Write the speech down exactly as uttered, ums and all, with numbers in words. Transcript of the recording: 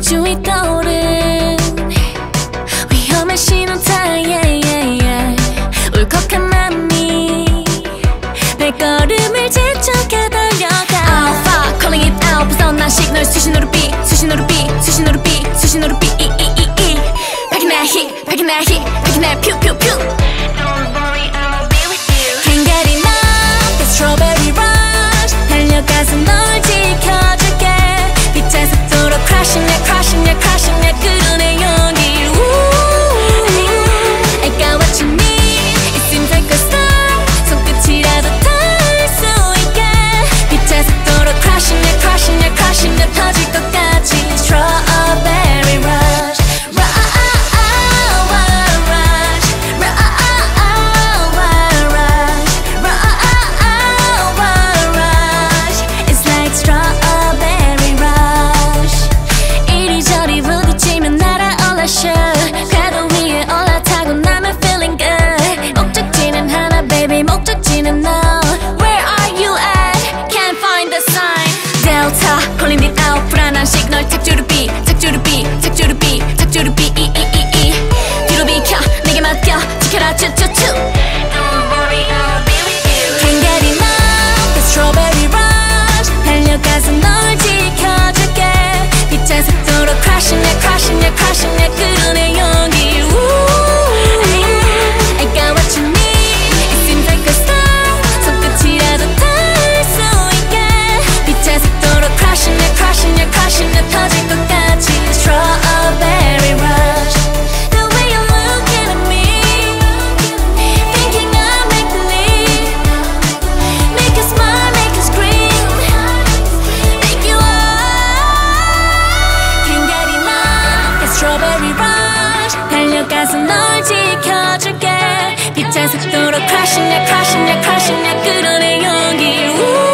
주위 떠오른 위험한 신호탄 yeah, yeah, yeah. 울컥한 맘이 발걸음을 재촉해 달려가 Oh fuck calling it out 벗어난 시그널 수신호로 삐 수신호로 삐 수신호로 삐 수신호로 삐 이 이 이 이 밝은 날 히 밝은 날 히 밝은 날 퓨 퓨 퓨 갱가리 나 The strawberry rush 달려가서 널 지켜줄게 빛의 속도로 crashing yeah crashing yeah crashing yeah 끌어내 용기 I got what you need It seems like a star 손끝이라도 닿을 수 있게 빛의 속도로 crashing yeah crashing yeah crashing yeah 터질 것 같이 strawberry rush 궤도 위에 올라타고 나면 feeling good 목적지는 하나 baby 목적지는 너 Where are you at? Can't find the sign Delta calling it out 불안한 시그널 탁주를 삐 탁주를 삐 탁주를 삐 탁주를 삐 이 이 이 이 뒤로 비켜 내게 맡겨 지켜라 쭈쭈쭈 갱가리 나 The strawberry rush 달려가서 널 지켜줄게 빛의 속도로 crashing yeah crashing yeah crashing yeah 끌어내 용기 I got what you need It seems like a star 손끝이라도 닿을 수 있게 빛의 속도로 crashing yeah crashing yeah crashing yeah 터질 것 같이 strawberry rush The way you're looking at me Thinking I'm make believe Make you smile, make you scream Make you 갱가리 나 The strawberry rush 달려가서 널 지켜줄게 빛의 속도로 crashing yeah crashing yeah crashing yeah 끌어내 용기